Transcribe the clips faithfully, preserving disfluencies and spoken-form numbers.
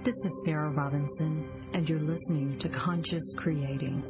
This is Sarah Robinson, and you're listening to Conscious Creating.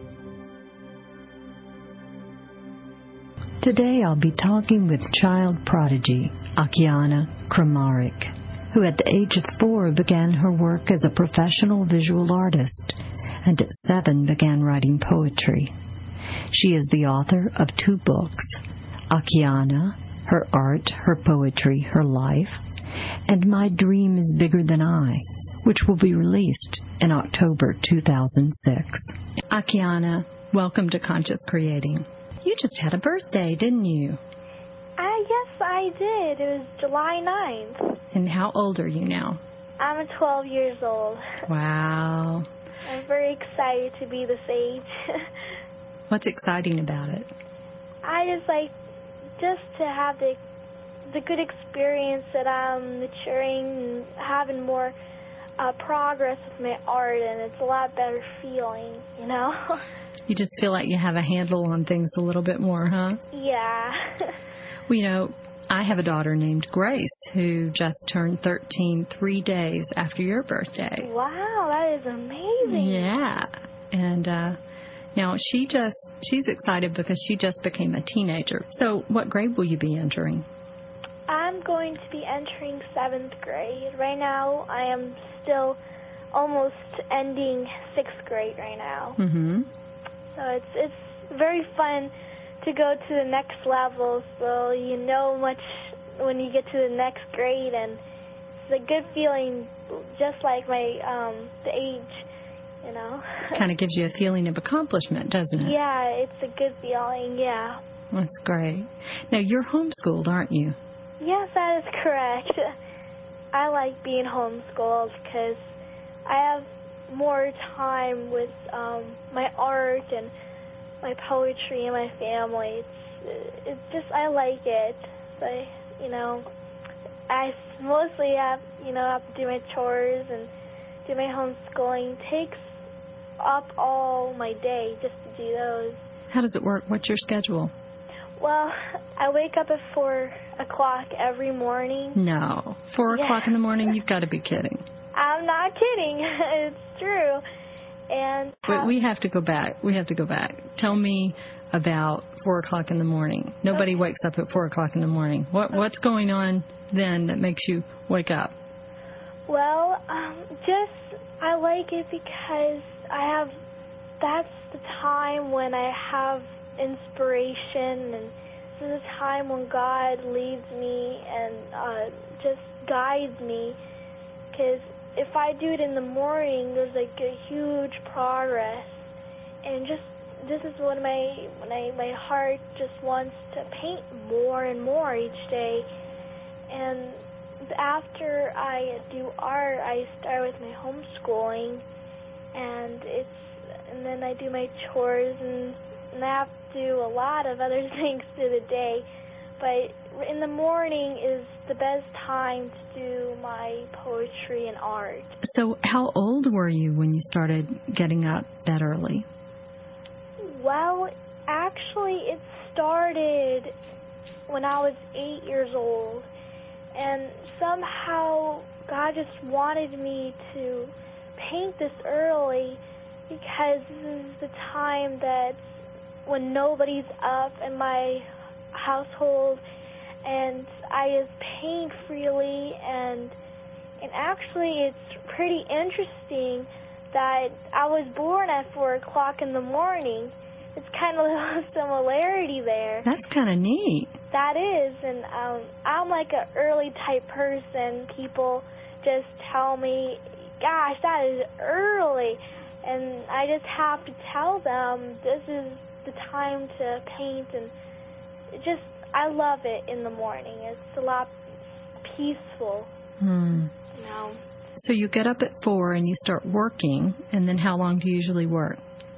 Today I'll be talking with child prodigy Akiana Kramaric, who at the age of four began her work as a professional visual artist, and at seven began writing poetry. She is the author of two books, Akiana, Her Art, Her Poetry, Her Life, and My Dream is Bigger Than I, which will be released in October two thousand six. Akiana, welcome to Conscious Creating. You just had a birthday, didn't you? Uh, yes, I did. It was July ninth. And how old are you now? I'm twelve years old. Wow. I'm very excited to be this age. What's exciting about it? I just like just to have the the good experience that I'm maturing and having more uh, progress with my art, and it's a lot better feeling, you know? You just feel like you have a handle on things a little bit more, huh? Yeah. Well, you know, I have a daughter named Grace who just turned thirteen three days after your birthday. Wow, that is amazing. Yeah. And uh, now she just, she's excited because she just became a teenager. So what grade will you be entering? I'm going to be entering seventh grade. Right now, I am still almost ending sixth grade right now. Mm-hmm. So it's it's very fun to go to the next level, so you know much when you get to the next grade, and it's a good feeling, just like my um, the age, you know. Kind of gives you a feeling of accomplishment, doesn't it? Yeah, it's a good feeling, yeah. That's great. Now, you're homeschooled, aren't you? Yes, that is correct. I like being homeschooled because I have more time with um, my art and my poetry and my family. It's, it's just, I like it. So, you know, I mostly have, you know, have to do my chores and do my homeschooling. It takes up all my day just to do those. How does it work? What's your schedule? Well, I wake up at four o'clock every morning. No. Four Yeah. o'clock in the morning? You've got to be kidding. I'm not kidding. It's true. And Wait, we have to go back. We have to go back. Tell me about four o'clock in the morning. Nobody Okay. wakes up at four o'clock in the morning. What What's going on then that makes you wake up? Well, um, just I like it because I have. That's the time when I have inspiration, and this is a time when God leads me and uh, just guides me. Because if I do it in the morning, there's like a huge progress, and just this is what my when I my heart just wants to paint more and more each day. And after I do art, I start with my homeschooling, and it's and then I do my chores, and, and I have to do a lot of other things through the day. But in the morning is the best time to do my poetry and art. So how old were you when you started getting up that early? Well, actually, it started when I was eight years old. And somehow God just wanted me to paint this early because this is the time that's when nobody's up in my household, and I just paint freely, and and actually it's pretty interesting that I was born at four o'clock in the morning. It's kind of a similarity there. That's kind of neat. That is, and um, I'm like an early type person. People just tell me, gosh, that is early, and I just have to tell them this is the time to paint, and it just, I love it in the morning. It's a lot peaceful, Hmm. you know. So you get up at four and you start working, and then how long do you usually work?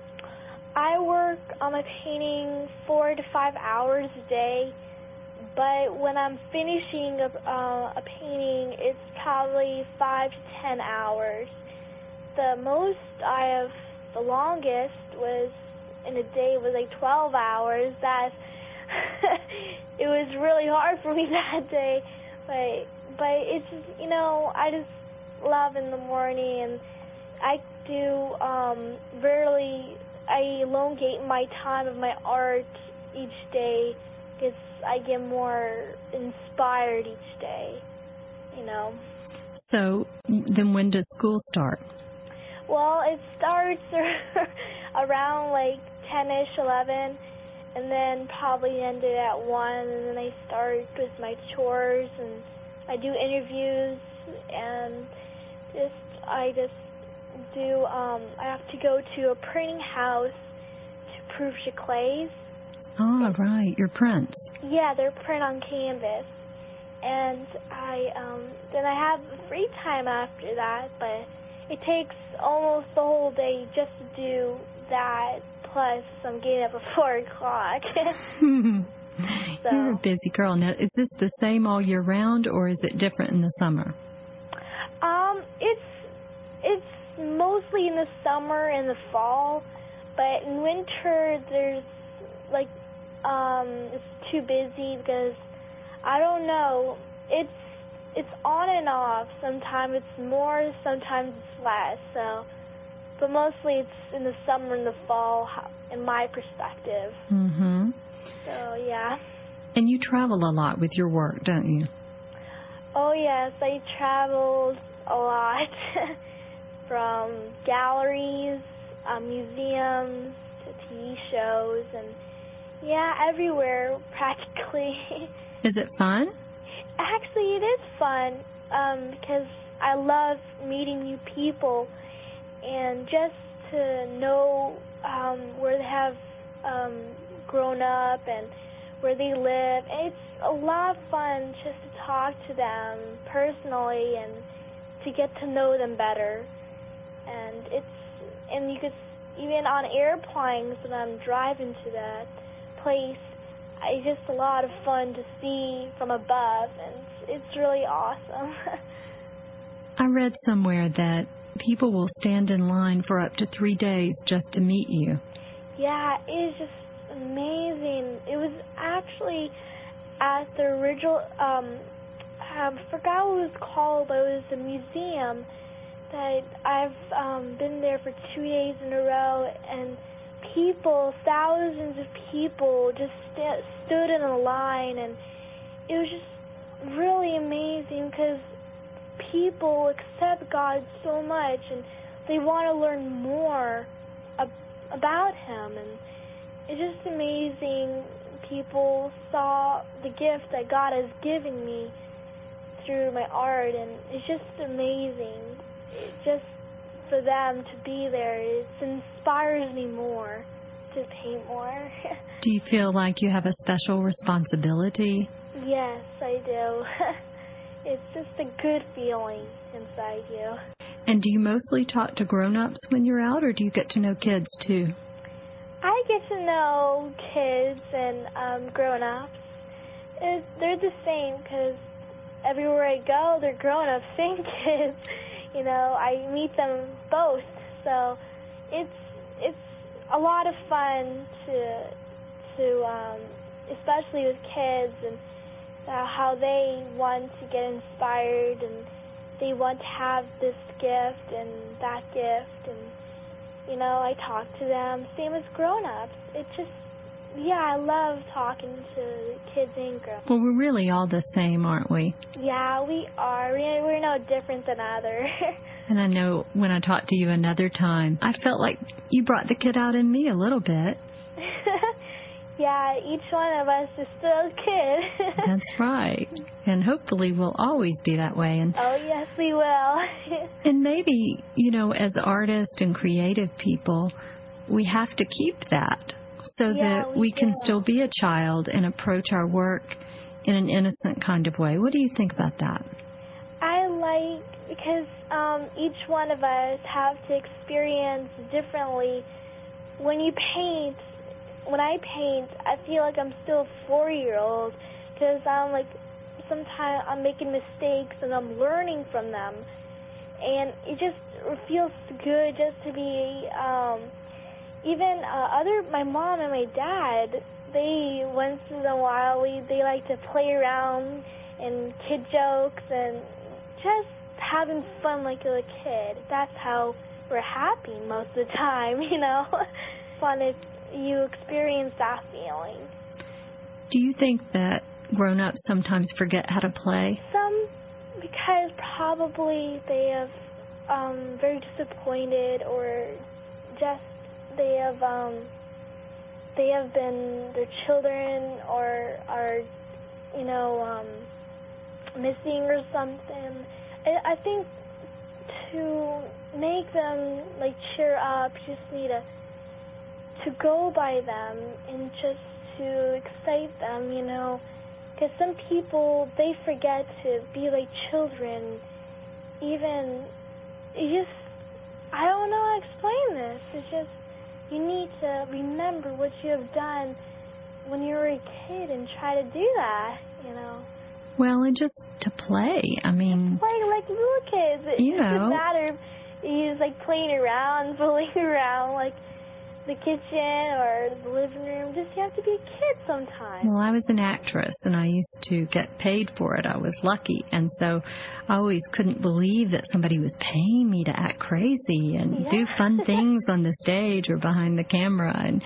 I work on my painting four to five hours a day, but when I'm finishing a, uh, a painting, it's probably five to ten hours. The most I have, the longest was in a day was like twelve hours. That it was really hard for me that day, but but it's, you know, I just love in the morning, and I do um, really, I elongate my time of my art each day because I get more inspired each day, you know. So then when does school start? Well, it starts around like ten-ish, eleven, and then probably end it at one, and then I start with my chores, and I do interviews, and just I just do, um, I have to go to a printing house to prove your clays. Oh, right, your prints. Yeah, they're print on canvas. And I, um, then I have free time after that, but it takes almost the whole day just to do that, plus I'm getting up at four o'clock. So, you're a busy girl. Now, is this the same all year round, or is it different in the summer? Um, it's, it's mostly in the summer and the fall, but in winter there's, like, um, it's too busy because, I don't know, it's, it's on and off. Sometimes it's more, sometimes it's less, so, but mostly it's in the summer and the fall, in my perspective. Mm-hmm. So, yeah. And you travel a lot with your work, don't you? Oh, yes, I traveled a lot. From galleries, uh, museums, to T V shows, and yeah, everywhere practically. Is it fun? Actually, it is fun um, because I love meeting new people and just to know um, where they have um, grown up and where they live. And it's a lot of fun just to talk to them personally and to get to know them better. And it's, and you could, even on airplanes when I'm driving to that place, it's just a lot of fun to see from above, and it's, it's really awesome. I read somewhere that people will stand in line for up to three days just to meet you. Yeah, it is just amazing. It was actually at the original, um, I forgot what it was called, but it was a museum that I've um, been there for two days in a row, and people, thousands of people just st- stood in a line, and it was just really amazing because people accept God so much, and they want to learn more ab- about Him, and it's just amazing. People saw the gift that God has given me through my art, and it's just amazing. It just for them to be there, it inspires me more to paint more. Do you feel like you have a special responsibility? Yes, I do. It's just a good feeling inside you. And do you mostly talk to grown-ups when you're out, or do you get to know kids too? I get to know kids and um, grown-ups. It, they're the same because everywhere I go, they're grown-ups and kids. You know, I meet them both, so it's it's a lot of fun to to um, especially with kids and uh, how they want to get inspired and they want to have this gift and that gift, and you know, I talk to them. Same as grown-ups. It just yeah, I love talking to kids and grown-ups. Well, we're really all the same, aren't we? Yeah, we are. We're, we're no different than others. And I know when I talked to you another time, I felt like you brought the kid out in me a little bit. Yeah, each one of us is still a kid. That's right. And hopefully we'll always be that way. And oh, yes, we will. And maybe, you know, as artists and creative people, we have to keep that so yeah, that we, we can do. still be a child and approach our work in an innocent kind of way. What do you think about that? I like, because um, each one of us have to experience differently. When you paint, when I paint, I feel like I'm still a four-year-old because I'm like, sometimes I'm making mistakes and I'm learning from them. And it just feels good just to be, um, even uh, other, my mom and my dad, they, once in a while, we, they like to play around and kid jokes and just having fun like a kid. That's how we're happy most of the time, you know. Fun if you experience that feeling. Do you think that grown-ups sometimes forget how to play? Some, because probably they have um, very disappointed, or just they have um, they have been their children or are, you know, um, missing or something. I, I think to make them like cheer up, you just need to to go by them and just to excite them, you know. Because some people, they forget to be like children. Even, you just, I don't know how to explain this. It's just, you need to remember what you have done when you were a kid and try to do that, you know. Well, and just to play. I mean, play like little kids. It you know. doesn't matter if you're like playing around, fooling around, like the kitchen or the living room. Just you have to be a kid sometimes. Well, I was an actress, and I used to get paid for it. I was lucky, and so I always couldn't believe that somebody was paying me to act crazy and yeah. do fun things on the stage or behind the camera. And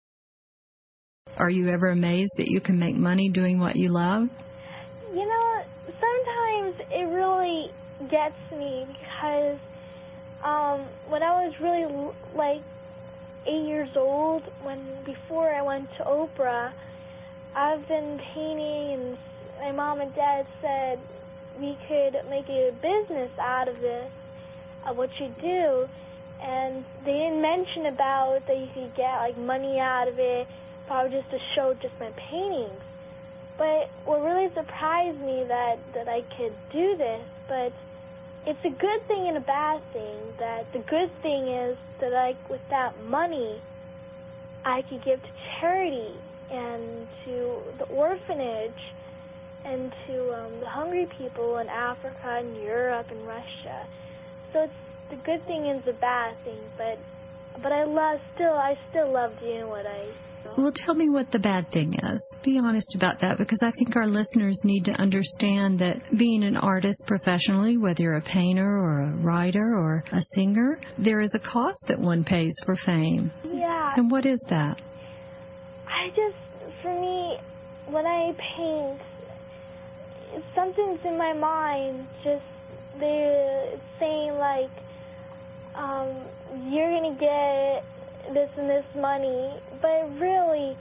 are you ever amazed that you can make money doing what you love? You know, sometimes it really gets me because um, when I was really like eight years old, when before I went to Oprah, I've been painting, and my mom and dad said we could make a business out of this, of what you do, and they didn't mention about that you could get like money out of it, probably just to show just my paintings. But what really surprised me that that I could do this, but it's a good thing and a bad thing. That the good thing is that I, with that money, I could give to charity and to the orphanage and to um, the hungry people in Africa and Europe and Russia. So it's the good thing and the bad thing. But but I love still I still love doing what I. Well, tell me what the bad thing is. Be honest about that, because I think our listeners need to understand that being an artist professionally, whether you're a painter or a writer or a singer, there is a cost that one pays for fame. Yeah. And what is that? I just, for me, when I paint, something's in my mind, just they're saying like, um, you're going to get this and this money, but really,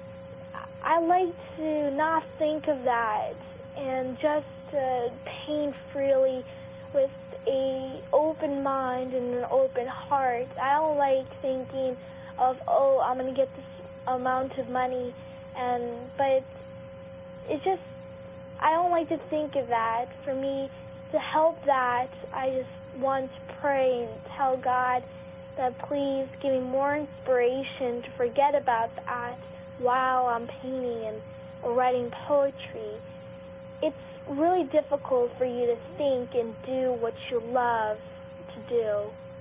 I like to not think of that and just uh, paint freely with a open mind and an open heart. I don't like thinking of, oh, I'm going to get this amount of money, and but it's just, I don't like to think of that. For me, to help that, I just want to pray and tell God that please give me more inspiration to forget about that while I'm painting and or writing poetry. It's really difficult for you to think and do what you love to do,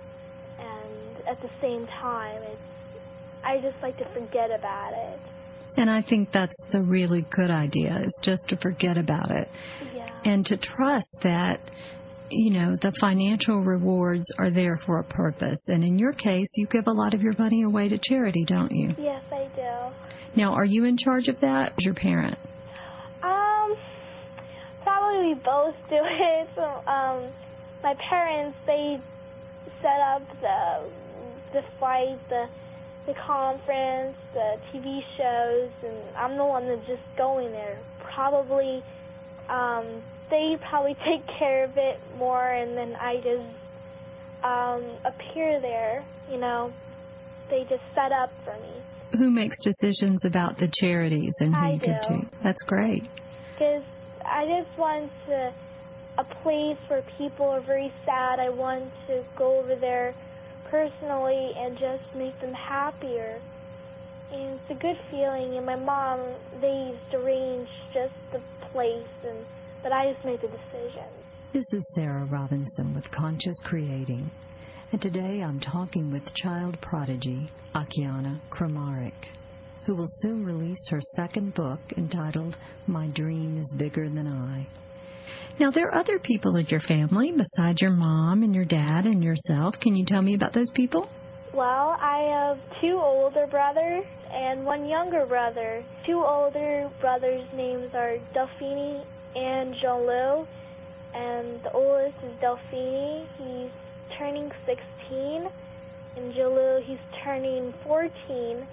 and at the same time, it's I just like to forget about it. And I think that's a really good idea, is just to forget about it. Yeah. And to trust that, you know, the financial rewards are there for a purpose. And in your case, you give a lot of your money away to charity, don't you? Yes, I do. Now, are you in charge of that, or your parent? Um, probably we both do it. So, um, my parents, they set up the the flight, the the conference, the T V shows, and I'm the one that's just going there. Probably, um, they probably take care of it more, and then I just um, appear there, you know. They just set up for me. Who makes decisions about the charities and who I you give do. to? That's great. Because I just want to, a place where people are very sad. I want to go over there personally and just make them happier. And it's a good feeling. And my mom, they used to arrange just the place, and but I just made the decision. This is Sarah Robinson with Conscious Creating. And today I'm talking with child prodigy Akiana Kramaric, who will soon release her second book entitled My Dream is Bigger Than I. Now, there are other people in your family besides your mom and your dad and yourself. Can you tell me about those people? Well, I have two older brothers and one younger brother. Two older brothers' names are Delphine and Jean-Loup, and the oldest is Delphine. He's turning sixteen, and Jean-Loup, he's turning fourteen.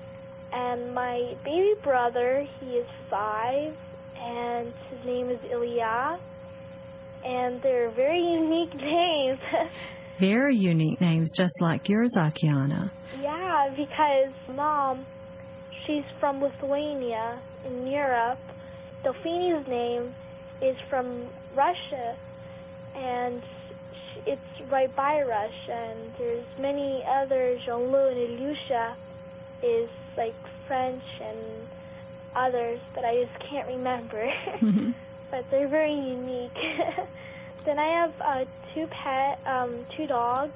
And my baby brother, he is five, and his name is Ilya. And they're very unique names. Very unique names, just like yours, Akiana. Yeah, because Mom, she's from Lithuania in Europe. Delphine's name is from Russia, and it's right by Russia. And there's many other, Jean-Loup and Ilyusha is like French and others that I just can't remember. Mm-hmm. But they're very unique. Then I have uh, two pet, um, two dogs,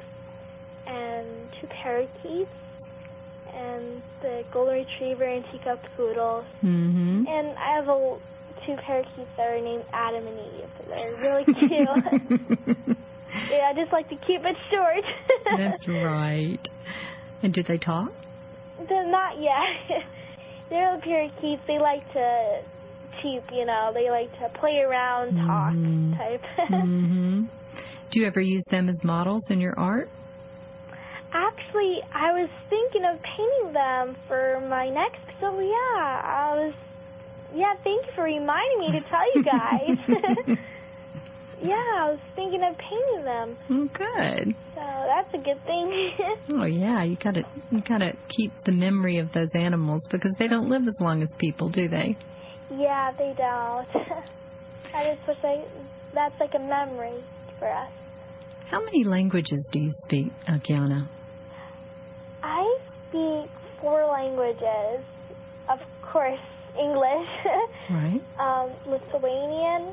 and two parakeets, and the golden retriever and teacup poodle. Mm-hmm. And I have a, two parakeets that are named Adam and Eve. They're really cute. Yeah, I just like to keep it short. That's right. And do they talk? They're not yet. They're little parakeets. They like to cheep, you know. They like to play around, talk mm-hmm. type. Mm-hmm. Do you ever use them as models in your art? Actually, I was thinking of painting them for my next. So yeah, I was. Yeah, thank you for reminding me to tell you guys. Yeah, I was thinking of painting them. Oh, good. So that's a good thing. Oh yeah, you gotta you gotta keep the memory of those animals because they don't live as long as people, do they? Yeah, they don't. I just wish I, that's like a memory for us. How many languages do you speak, Akiana? I speak four languages. Of course, English. Right. um, Lithuanian,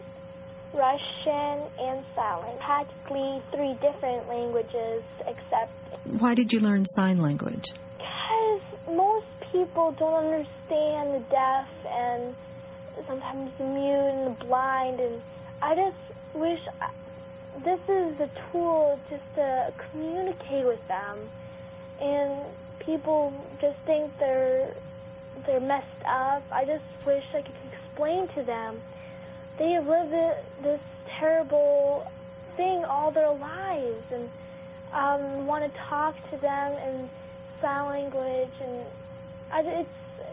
Russian, and Sign Language. Practically three different languages, except... Why did you learn sign language? Because most people don't understand the deaf and sometimes the mute and the blind, and I just wish I, this is a tool just to communicate with them. And people just think they're they're messed up. I just wish I could explain to them. They have lived this terrible thing all their lives, and um, want to talk to them in sign language. And I, it's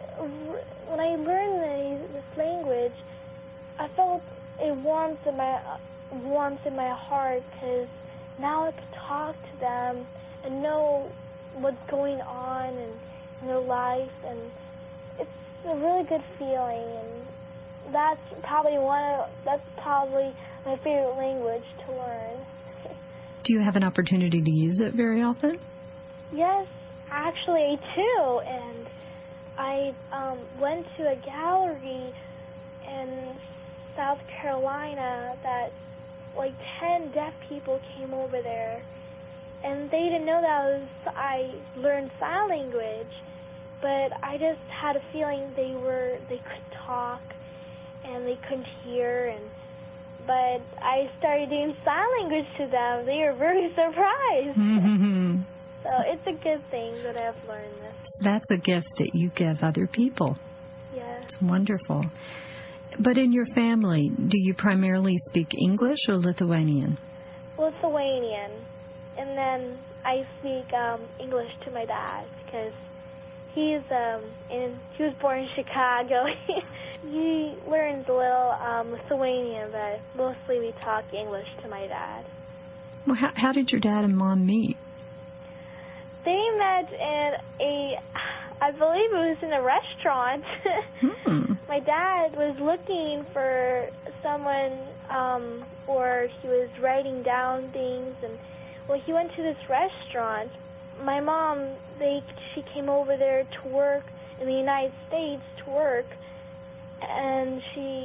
when I learned the, this language, I felt a warmth in my warmth in my heart because now I can talk to them and know what's going on in, in their life, and it's a really good feeling. And that's probably one of that's probably my favorite language to learn. Do you have an opportunity to use it very often? Yes, actually I do. And I um, went to a gallery in South Carolina that like ten deaf people came over there, and they didn't know that I, was, I learned sign language, but I just had a feeling they were they could talk and they couldn't hear, and but I started doing sign language to them. They were very surprised. Mm-hmm. So it's a good thing that I've learned this. That's a gift that you give other people. Yes. It's wonderful. But in your family, do you primarily speak English or Lithuanian? Lithuanian. And then I speak um, English to my dad because he's um, in, he was born in Chicago. He learns a little um, Lithuanian, but mostly we talk English to my dad. Well, how, how did your dad and mom meet? They met in a, I believe it was in a restaurant. Hmm. My dad was looking for someone, um, or he was writing down things, and well, he went to this restaurant. My mom, they she came over there to work in the United States to work, and she,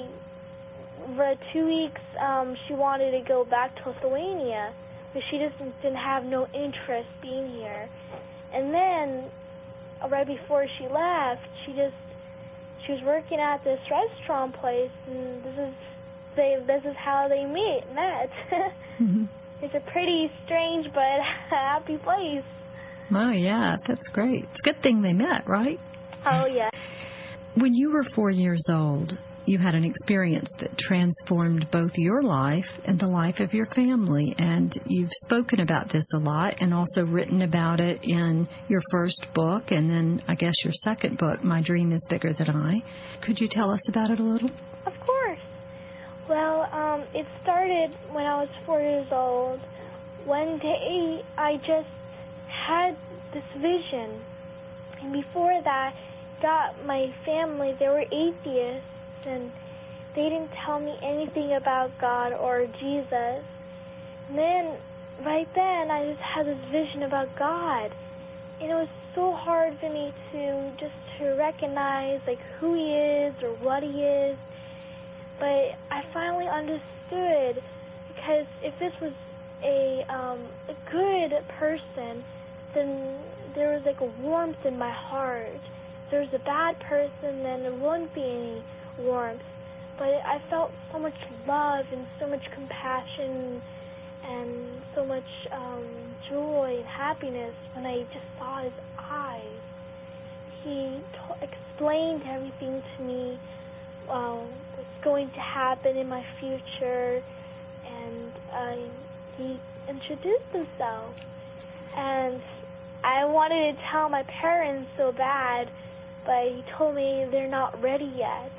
for two weeks, um, she wanted to go back to Lithuania, but she just didn't have no interest being here. And then, right before she left, she just, she was working at this restaurant place, and this is they this is how they meet met. Mm-hmm. It's a pretty strange but happy place. Oh, yeah, that's great. It's a good thing they met, right? Oh, yeah. When you were four years old, you had an experience that transformed both your life and the life of your family. And you've spoken about this a lot and also written about it in your first book and then, I guess, your second book, My Dream is Bigger Than I. Could you tell us about it a little? Of course. Well, um, it started when I was four years old. One day, I just had this vision. And before that, got my family, they were atheists, and they didn't tell me anything about God or Jesus. And then, right then, I just had this vision about God. And it was so hard for me to just to recognize, like, who He is or what He is. But I finally understood, because if this was a, um, a good person, then there was, like, a warmth in my heart. If there was a bad person, then there wouldn't be any warmth. But I felt so much love and so much compassion and so much um, joy and happiness when I just saw His eyes. He t- explained everything to me, uh, what's going to happen in my future, and uh, He introduced Himself. And I wanted to tell my parents so bad, but He told me they're not ready yet.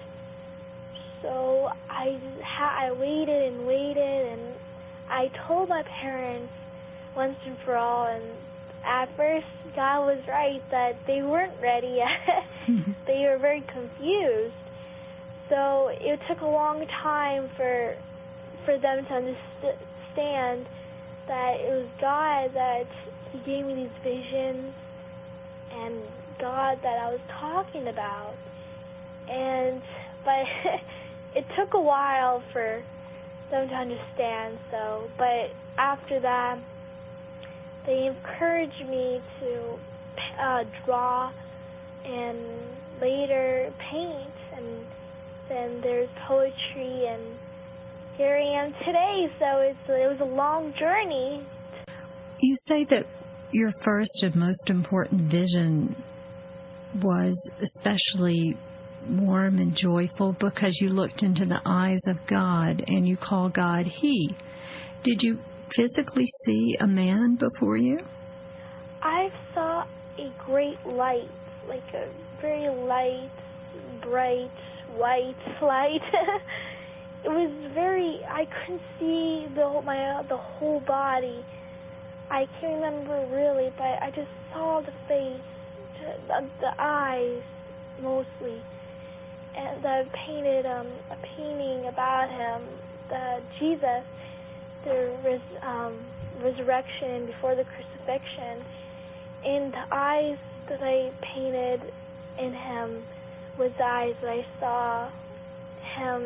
So I ha- I waited and waited, and I told my parents once and for all, and at first God was right that they weren't ready yet. They were very confused. So it took a long time for for them to understand that it was God that He gave me these visions, and God that I was talking about. And but it took a while for them to understand. So, but after that, they encouraged me to uh, draw and later paint, and then there's poetry, and here I am today. So it's it was a long journey. You say that your first and most important vision was especially warm and joyful because you looked into the eyes of God and you call God He. Did you physically see a man before you? I saw a great light, like a very light, bright, white light. It was very, I couldn't see the my the whole body. I can't remember really, but I just saw the face, the, the eyes mostly. And I painted um, a painting about Him, the Jesus, the res, um, resurrection before the crucifixion. And the eyes that I painted in Him was the eyes that I saw Him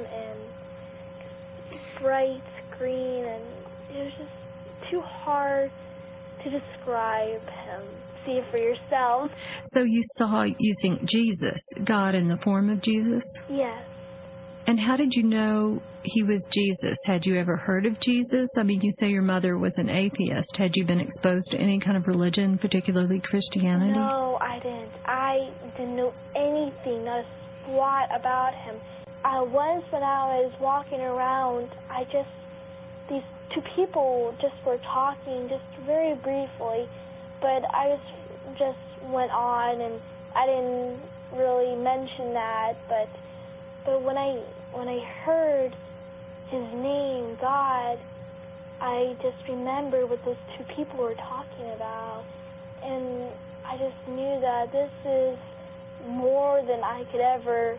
in, bright green, and it was just too hard to describe Him. See it for yourself. So you saw, you think, Jesus, God in the form of Jesus? Yes. And how did you know He was Jesus? Had you ever heard of Jesus? I mean, you say your mother was an atheist. Had you been exposed to any kind of religion, particularly Christianity? No, I didn't. I didn't know anything, not a squat about Him. I once, when I was walking around, I just, these two people just were talking just very briefly, but I just, just went on, and I didn't really mention that, but but when I when I heard His name, God, I just remembered what those two people were talking about, and I just knew that this is more than I could ever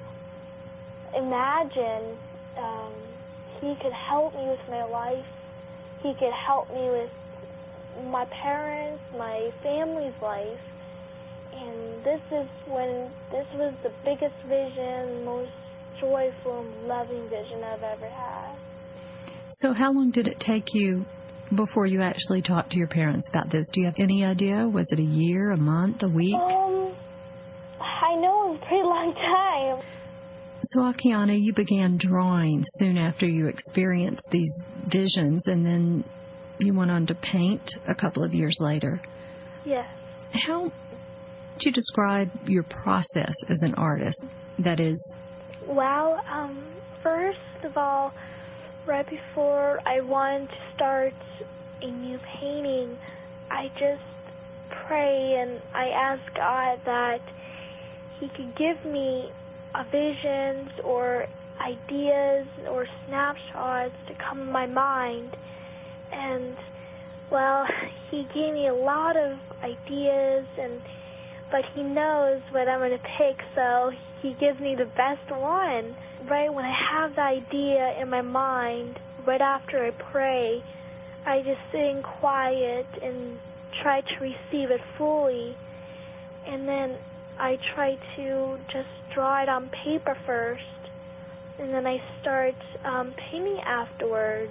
imagine. Um, he could help me with my life. He could help me with my parents, my family's life. And this is when, this was the biggest vision, most joyful and loving vision I've ever had. So how long did it take you before you actually talked to your parents about this? Do you have any idea? Was it a year, a month, a week? Um, I know it was a pretty long time. So, Akiana, you began drawing soon after you experienced these visions, and then you went on to paint a couple of years later. Yes. How would you describe your process as an artist? That is... Well, um, first of all, right before I wanted to start a new painting, I just pray and I ask God that He could give me a visions or ideas or snapshots to come in my mind. And, well, He gave me a lot of ideas, and but He knows what I'm going to pick, so He gives me the best one. Right when I have the idea in my mind, right after I pray, I just sit in quiet and try to receive it fully. And then I try to just draw it on paper first, and then I start um, painting afterwards.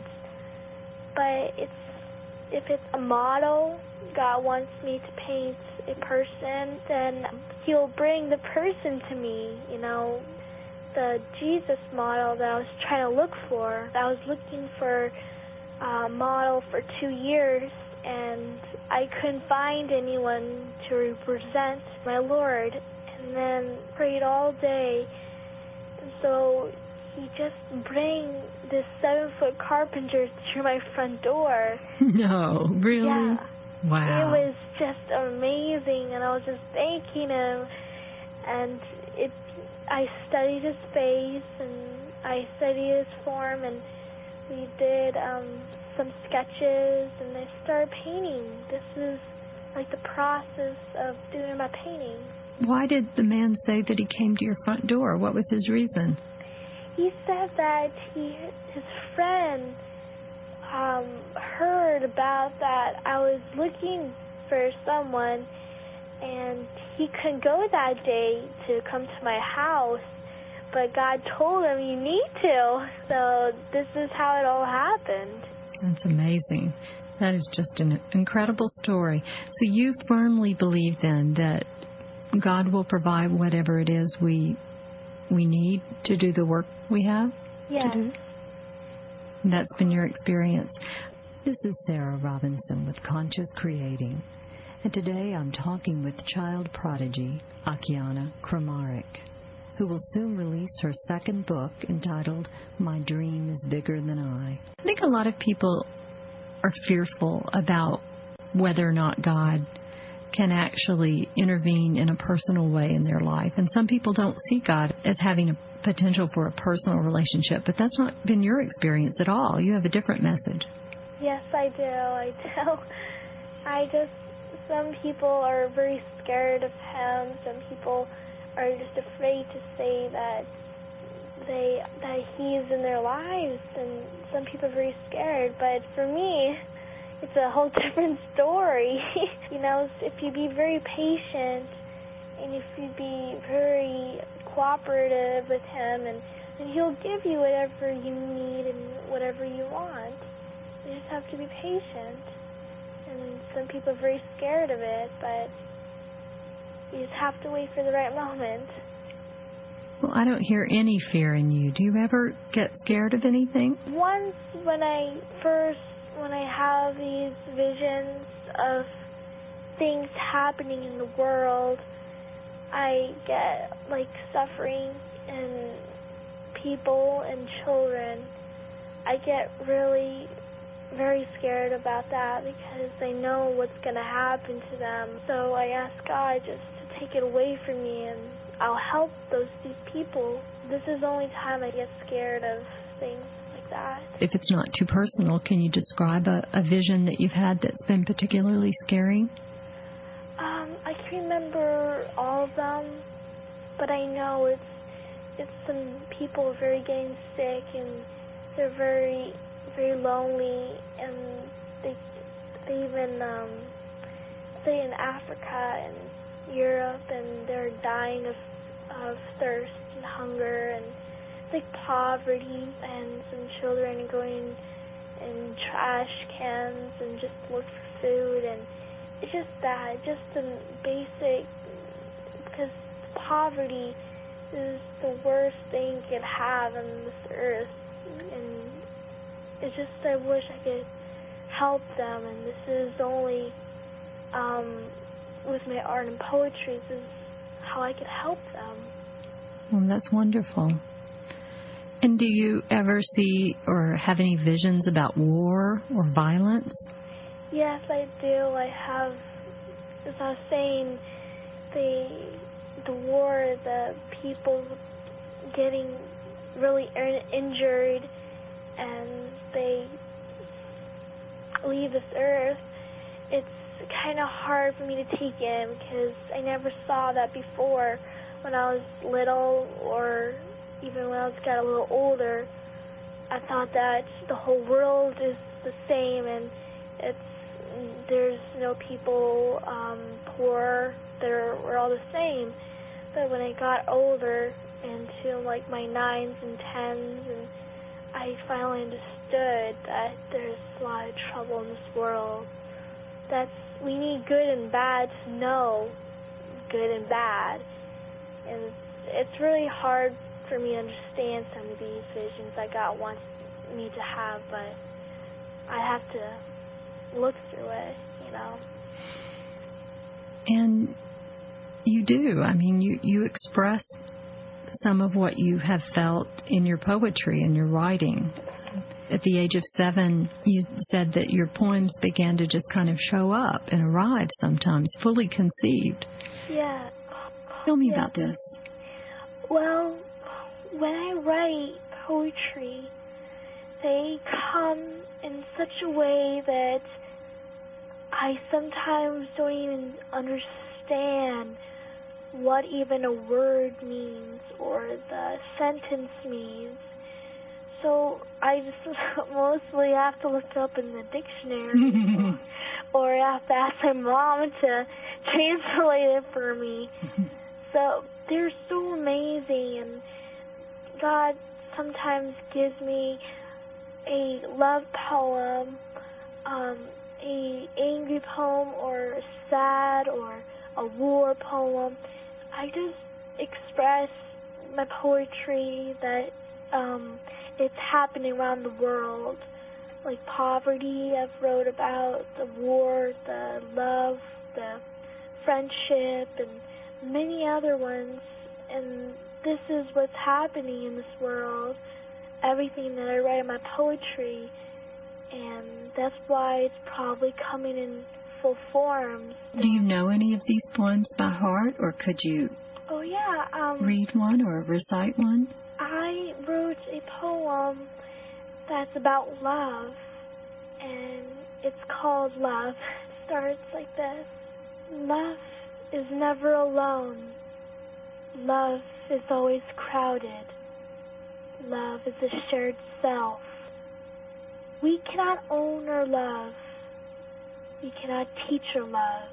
But it's if it's a model, God wants me to paint a person, then He'll bring the person to me, you know, the Jesus model that I was trying to look for. I was looking for a model for two years, and I couldn't find anyone to represent my Lord, and then prayed all day. And so He just bring this seven-foot carpenter through my front door. No, really? Yeah. Wow. It was just amazing, and I was just thanking Him. And it, I studied His face, and I studied His form, and we did um, some sketches, and I started painting. This is like the process of doing my painting. Why did the man say that he came to your front door? What was his reason? He said that he, his friend um, heard about that I was looking for someone, and he couldn't go that day to come to my house, but God told him, you need to. So this is how it all happened. That's amazing. That is just an incredible story. So you firmly believe then that God will provide whatever it is we we need to do the work we have Yes. to do? And that's been your experience. This is Sarah Robinson with Conscious Creating. And today I'm talking with child prodigy Akiana Kramaric, who will soon release her second book entitled My Dream is Bigger Than I. I think a lot of people are fearful about whether or not God can actually intervene in a personal way in their life. And some people don't see God as having a potential for a personal relationship, but that's not been your experience at all. You have a different message. Yes, I do. I do. I just, some people are very scared of Him. Some people are just afraid to say that they that He is in their lives, and some people are very scared. But for me, it's a whole different story. You know, if you be very patient and if you be very cooperative with Him, and, and He'll give you whatever you need and whatever you want. You just have to be patient. And some people are very scared of it, but you just have to wait for the right moment. Well, I don't hear any fear in you. Do you ever get scared of anything? Once when I first, when I have these visions of things happening in the world, I get like suffering and people and children. I get really very scared about that because I know what's going to happen to them. So I ask God just to take it away from me, and I'll help those these people. This is the only time I get scared of things like that. If it's not too personal, can you describe a, a vision that you've had that's been particularly scary? Um, I can't remember all of them, but I know it's it's some people very getting sick, and they're very very lonely, and they they even um, say in Africa and Europe, and they're dying of of thirst and hunger and like poverty, and some children are going in trash cans and just look for food, and it's just that, just the basic, because poverty is the worst worst thing you could have on this earth. And it's just, I wish I could help them. And this is only, um, with my art and poetry, this is how I could help them. Well, that's wonderful. And do you ever see or have any visions about war or violence? Yes, I do. I have, as I was saying, the, the war, the people getting really injured and they leave this earth. It's kind of hard for me to take in because I never saw that before when I was little, or even when I was got a little older. I thought that the whole world is the same, and it's there's no people um, poor. They're we're all the same. But when I got older, into like my nines and tens, and I finally understood that there's a lot of trouble in this world. That's we need good and bad to know good and bad, and it's really hard for me to understand some of these visions that God wants me to have, but I have to look through it, you know. And you do. I mean, you, you express some of what you have felt in your poetry and your writing. At the age of seven, you said that your poems began to just kind of show up and arrive sometimes, fully conceived. Yeah. Tell me yeah. about this. Well, when I write poetry, they come in such a way that I sometimes don't even understand what even a word means or the sentence means. So I just mostly have to look up in the dictionary or I have to ask my mom to translate it for me. So they're so amazing, and God sometimes gives me a love poem, um, a angry poem, or a sad, or a war poem. I just express my poetry that um, it's happening around the world, like poverty I've wrote about, the war, the love, the friendship, and many other ones. And this is what's happening in this world, everything that I write in my poetry, and that's why it's probably coming in full form. Do you know any of these poems by heart, or could you oh, yeah, um, read one or recite one? I wrote a poem that's about love, and it's called Love. It starts like this. Love is never alone. Love is always crowded. Love is a shared self. We cannot own our love. We cannot teach our love.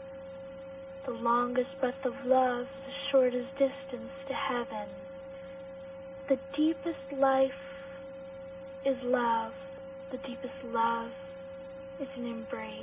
The longest breath of love is the shortest distance to heaven. The deepest life is love. The deepest love is an embrace.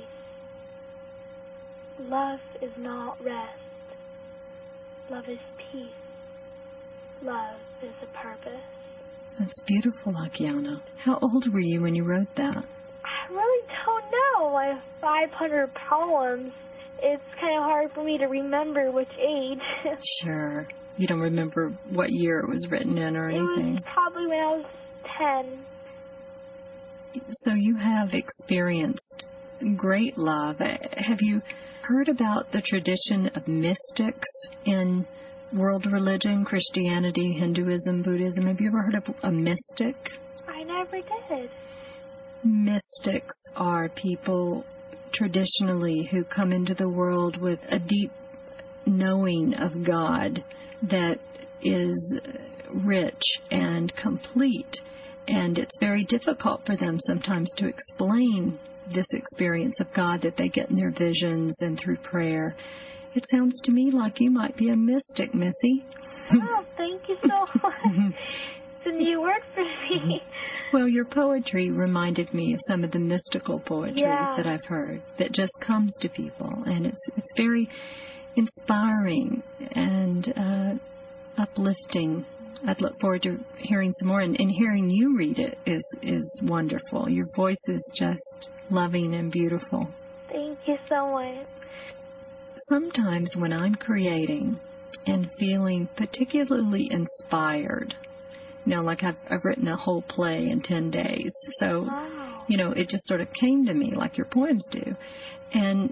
Love is not rest. Love is peace. Love is a purpose. That's beautiful, Akiane. How old were you when you wrote that? I really don't know. I have five hundred poems. It's kind of hard for me to remember which age. Sure. You don't remember what year it was written in or anything? It was probably when I was ten. So you have experienced great love. Have you heard about the tradition of mystics in world religion, Christianity, Hinduism, Buddhism? Have you ever heard of a mystic? I never did. Mystics are people traditionally who come into the world with a deep knowing of God that is rich and complete, and it's very difficult for them sometimes to explain this experience of God that they get in their visions and through prayer. It sounds to me like you might be a mystic, Missy. Oh, thank you so much. It's a new word for me. Well, your poetry reminded me of some of the mystical poetry yeah. that I've heard that just comes to people, and it's it's very inspiring and uh, uplifting I'd look forward to hearing some more. And, and hearing you read it is, is wonderful. Your voice is just loving and beautiful. Thank you so much. Sometimes when I'm creating and feeling particularly inspired, you know, like I've, I've written a whole play in ten days. So, Wow. you know, it just sort of came to me like your poems do. And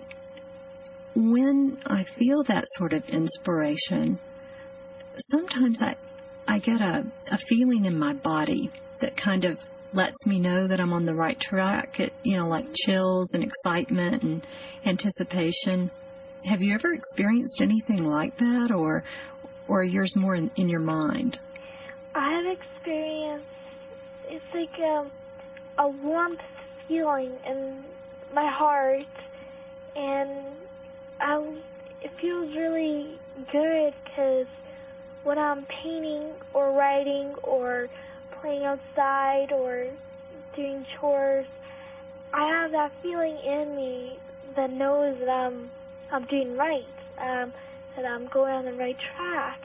when I feel that sort of inspiration, sometimes I, I get a, a feeling in my body that kind of lets me know that I'm on the right track. It, you know, like chills and excitement and anticipation. Have you ever experienced anything like that, or or are yours more in, in your mind? I have experienced, it's like a, a warmth feeling in my heart, and I, it feels really good because when I'm painting or writing or playing outside or doing chores, I have that feeling in me that knows that I'm I'm doing right, um, that I'm going on the right track.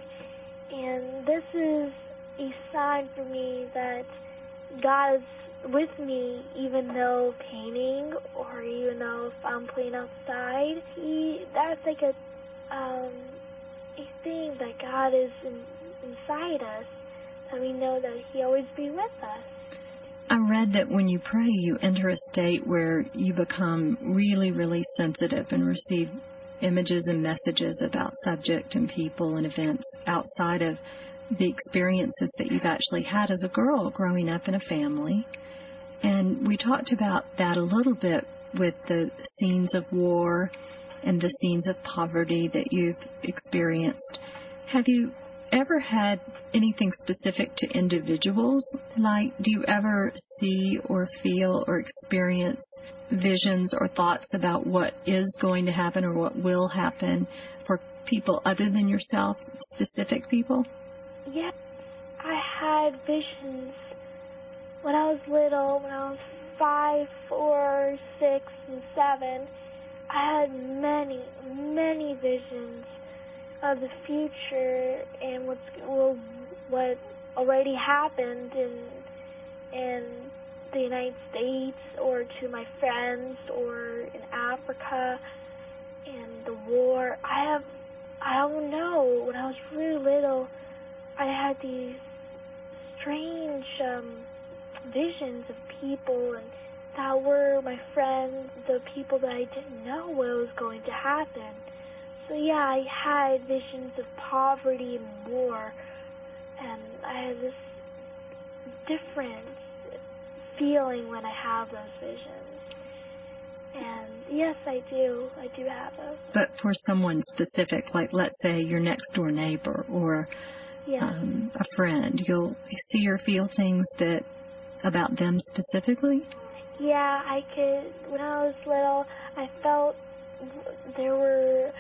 And this is a sign for me that God is with me, even though painting or even though if I'm playing outside. He, that's like a, um, a thing that God is in, inside us, and we know that He always be with us. I read that when you pray, you enter a state where you become really, really sensitive and receive images and messages about subject and people and events outside of the experiences that you've actually had as a girl growing up in a family. And we talked about that a little bit with the scenes of war and the scenes of poverty that you've experienced. Have you ever had anything specific to individuals? Like, do you ever see or feel or experience visions or thoughts about what is going to happen or what will happen for people other than yourself, specific people? Yes, I had visions when I was little, when I was five, four, six, and seven. I had many, many visions of the future and what's well, what already happened in in the United States, or to my friends, or in Africa, and the war. I have, I don't know, when I was really little, I had these strange um, visions of people, and that were my friends, the people that I didn't know what was going to happen. So yeah, I had visions of poverty and war, and I had this different feeling when I have those visions. And yes, I do. I do have those. But for someone specific, like let's say your next door neighbor or Yeah. um, a friend, you'll see or feel things that about them specifically? Yeah, I could. When I was little, I felt there were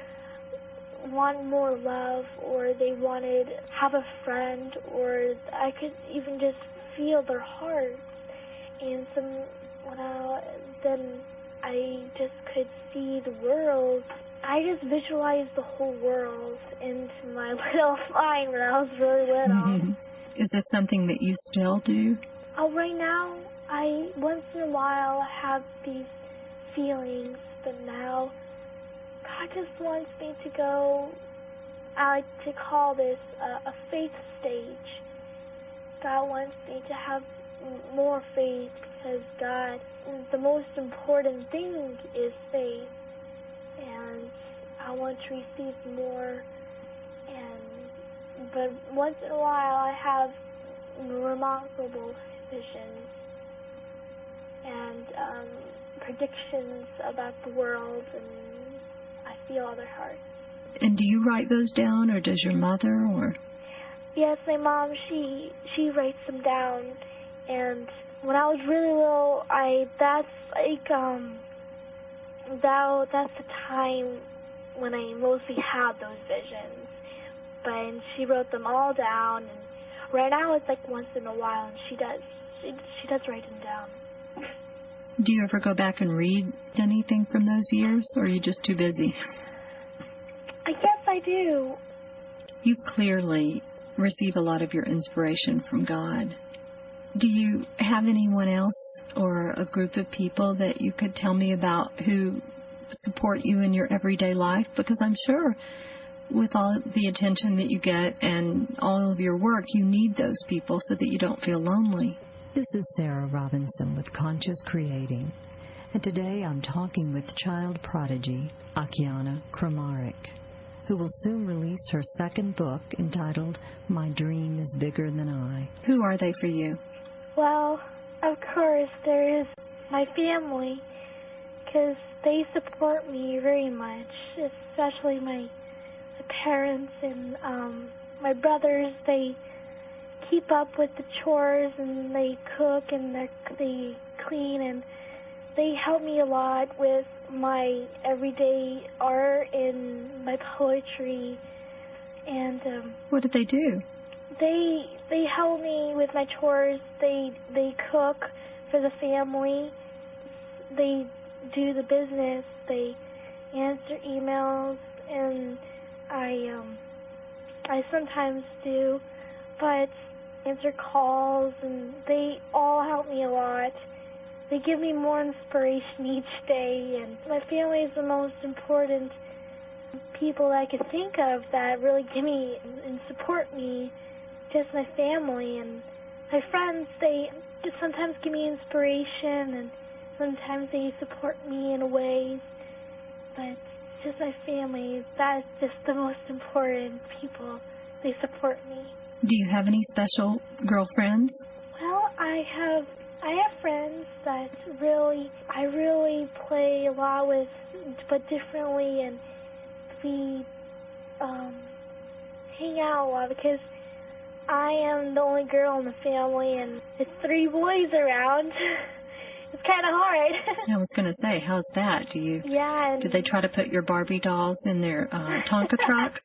want more love, or they wanted to have a friend, or I could even just feel their hearts. And some, when I, then I just could see the world. I just visualized the whole world into my little mind when I was really little. Is this something that you still do? Oh, right now, I once in a while have these feelings, but now God just wants me to go, I like to call this a, a faith stage. God wants me to have more faith, because God, the most important thing is faith, and I want to receive more. And but once in a while I have remarkable visions and um, predictions about the world, and I feel other hearts. And do you write those down, or does your mother, or? Yes, my mom, she she writes them down. And when I was really little, I that's like um that that's the time when I mostly had those visions. But and she wrote them all down, and right now it's like once in a while, and she does she she does write them down. Do you ever go back and read anything from those years, or are you just too busy? I guess I do. You clearly receive a lot of your inspiration from God. Do you have anyone else or a group of people that you could tell me about who support you in your everyday life? Because I'm sure with all the attention that you get and all of your work, you need those people so that you don't feel lonely. This is Sarah Robinson with Conscious Creating, and today I'm talking with child prodigy Akiana Kramarik, who will soon release her second book entitled My Dream is Bigger Than I. Who are they for you? Well, of course, there is my family, because they support me very much, especially my, my parents and um, my brothers. They keep up with the chores, and they cook, and they they clean, and they help me a lot with my everyday art and my poetry. And um, what do they do? They they help me with my chores. They they cook for the family. They do the business. They answer emails, and I um I sometimes do, but answer calls, and they all help me a lot. They give me more inspiration each day, and my family is the most important people I can think of that really give me and support me. Just my family, and my friends, they just sometimes give me inspiration, and sometimes they support me in ways, but just my family, that's just the most important people. They support me. Do you have any special girlfriends? Well, I have I have friends that really, I really play a lot with, but differently, and we um, hang out a lot because I am the only girl in the family, and it's three boys around. It's kind of hard. I was going to say, how's that? Do you? Yeah. And do they try to put your Barbie dolls in their uh, Tonka trucks?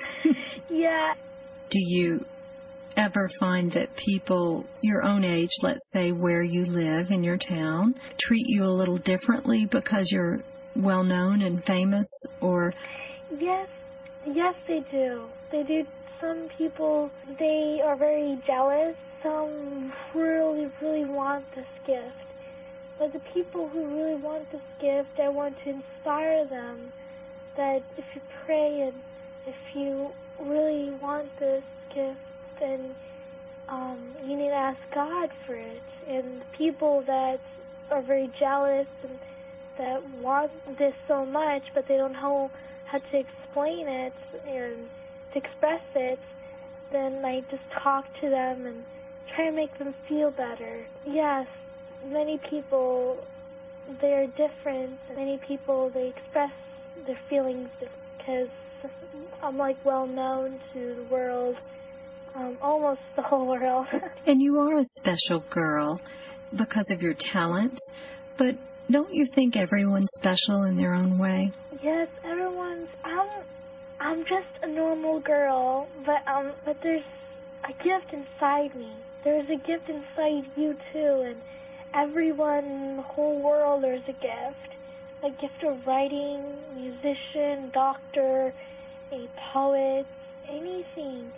Yeah. Do you ever find that people your own age, let's say where you live in your town, treat you a little differently because you're well known and famous, or? Yes, yes, they do. They do. Some people, they are very jealous. Some really, really want this gift. But the people who really want this gift, I want to inspire them that if you pray and if you really want this gift, then um, you need to ask God for it. And people that are very jealous and that want this so much, but they don't know how to explain it and to express it, then I just talk to them and try to make them feel better. Yes, many people, they're different. Many people, they express their feelings because I'm like well known to the world, um, almost the whole world. And you are a special girl because of your talents, but don't you think everyone's special in their own way? Yes, everyone's. I'm, I'm just a normal girl, but um, but there's a gift inside me. There's a gift inside you too, and everyone in the whole world, there's a gift. A gift of writing, musician, doctor, a poet, anything.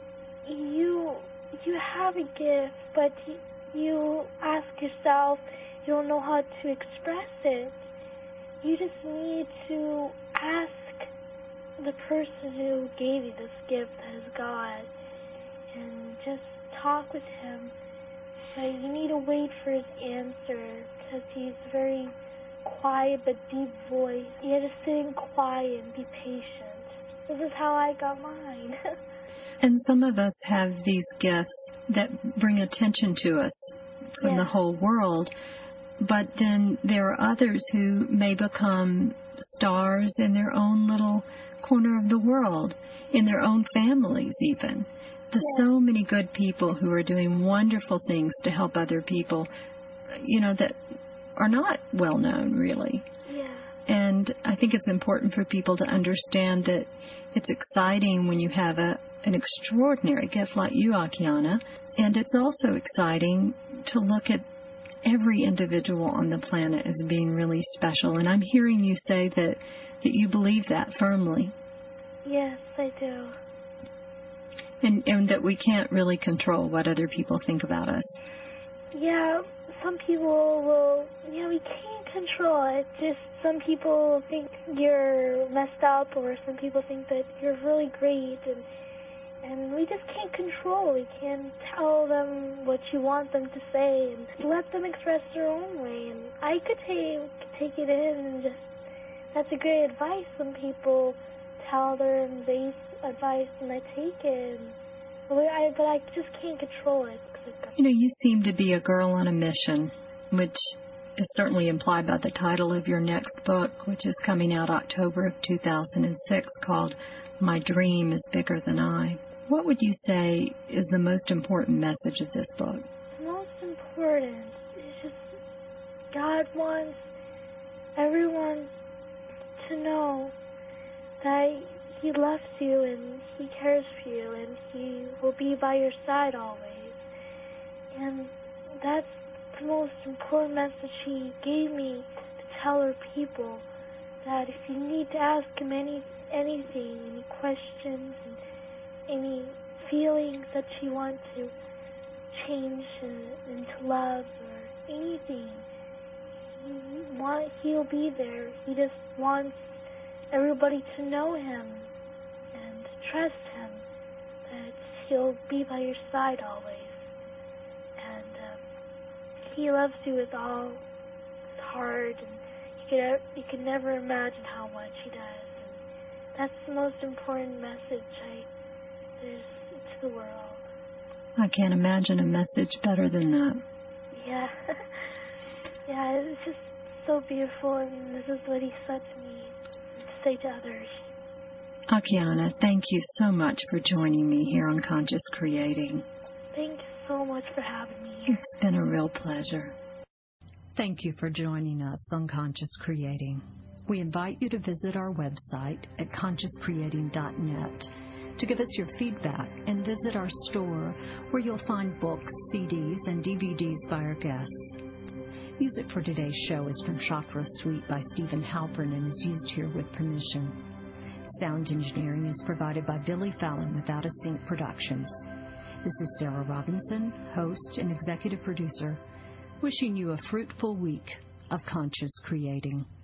You you have a gift, but you, you ask yourself, you don't know how to express it. You just need to ask the person who gave you this gift, that is God, and just talk with him. But you need to wait for his answer, because he's very quiet but deep voice. You have to sit in quiet and be patient. This is how I got mine. And some of us have these gifts that bring attention to us from yeah. the whole world, but then there are others who may become stars in their own little corner of the world, in their own families even. There's yeah. so many good people who are doing wonderful things to help other people, you know, that are not well known, really. Yeah. And I think it's important for people to understand that it's exciting when you have a an extraordinary gift like you, Akiana, and it's also exciting to look at every individual on the planet as being really special. And I'm hearing you say that, that you believe that firmly. Yes, I do. And, and that we can't really control what other people think about us. Yeah, some people will, yeah, we can't control it. Just some people think you're messed up, or some people think that you're really great, and and we just can't control. We can't tell them what you want them to say, and let them express their own way. And I could take take it in and just, that's a great advice. Some people tell their base advice, and I take it. And, but I, but I just can't control it. You know, you seem to be a girl on a mission, which is certainly implied by the title of your next book, which is coming out October of two thousand six, called My Dream is Bigger Than I. What would you say is the most important message of this book? The most important is just God wants everyone to know that He loves you and He cares for you and He will be by your side always. And that's the most important message He gave me to tell other people, that if you need to ask Him any anything, any questions, and any feelings that you want to change and, and to love, or anything, he want, He'll be there. He just wants everybody to know Him and to trust Him, that He'll be by your side always. And uh, He loves you with all His heart, and you can, you can never imagine how much He does. And that's the most important message I, there's to the world. I can't imagine a message better than that. Yeah. Yeah, it's just so beautiful, and this is what He said to me to say to others. Akiana, thank you so much for joining me here on Conscious Creating. Thank you so much for having me here. It's been a real pleasure. Thank you for joining us on Conscious Creating. We invite you to visit our website at conscious creating dot net to give us your feedback, and visit our store where you'll find books, C Ds, and D V Ds by our guests. Music for today's show is from Chakra Suite by Stephen Halpern and is used here with permission. Sound engineering is provided by Billy Fallon with Out of Sync Productions. This is Sarah Robinson, host and executive producer, wishing you a fruitful week of conscious creating.